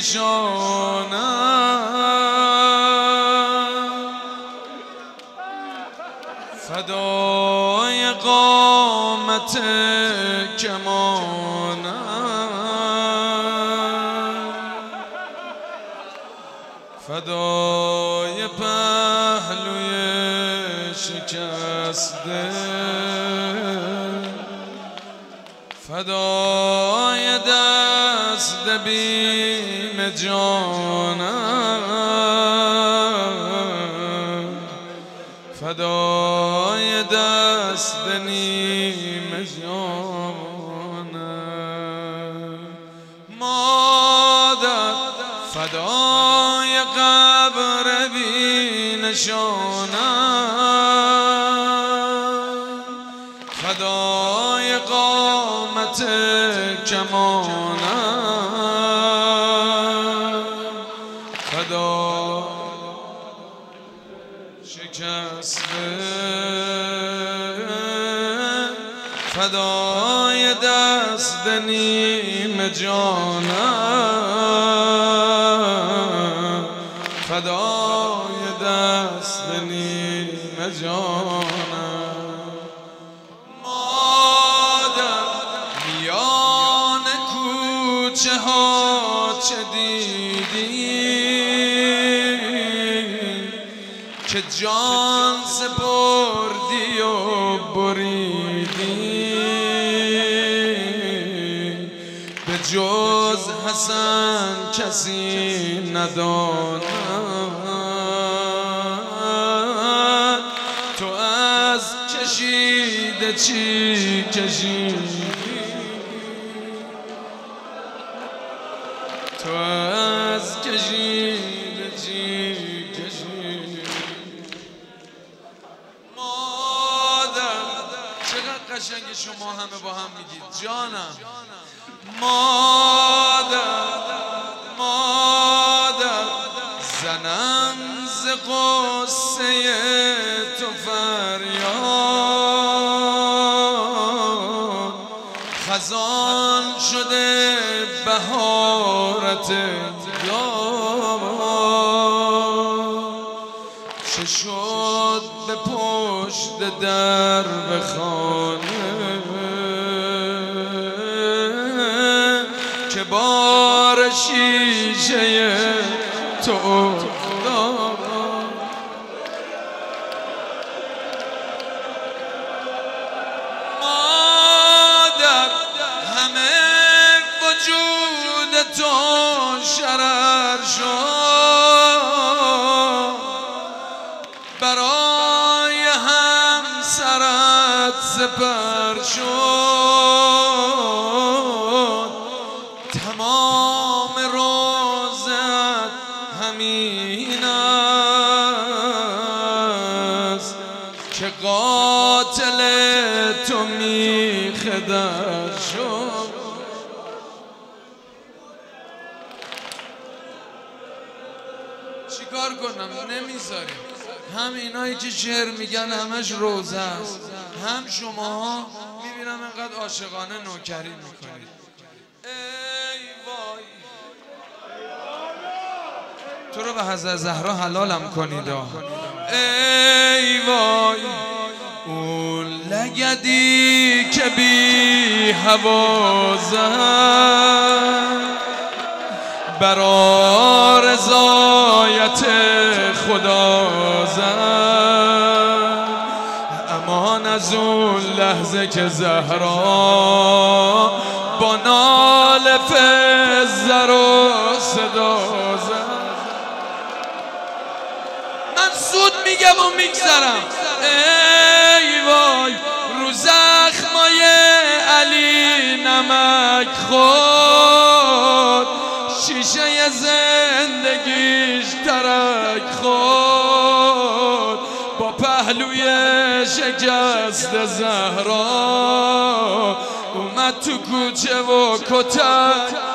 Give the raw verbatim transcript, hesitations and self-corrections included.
نشانم، فدای قامت کمانم، فدای پهلوی شکسته، فدای دست بیم جانم، فدای دست نیم جانم. مادر فدای قبر بی نشانم، فدای قامت کمانم، فدای شکسته، فدای دست نیم جانم، فدای دست نیم جانم. مادر میان کوچه ها چه دیدی که جان سپردی و بریدی، به جز حسن کسی نداند تو از کشیده چی کشیدی، تو از کشیده چی کشیدی. مادر چقدر قشنگ شما همه با هم میگید جانم. مادر مادر زنم ز غصه تو فریاد، خزان شده بهارت یاد، چه شد به پشت در به خانه که بار شیشه تو افتاد. مادر همه وجود تو شرر شد، برای همسرت سپر شد، تمام روزت همین است که قاتل تو میخدر شد. چیکار کنم نمیذاریم. هم اینایی که شعر میگن همش روزه است، هم شماها میبینم اینقدر عاشقانه نوکری میکنید. ای وای تو رو به حضرت زهرا حلالم کنید. ای وای اون لگدی که بی هوا زد برا رضایت خدا زد، امان از اون لحظه که زهرا با ناله فزر و صدا زد. من سود میگم و میگذرم. ای وای رو زخمای علی نمک خورد، شیشه زندگیش ترک خورد، با پهلوی شکست زهرا اومد تو کوچه و کتک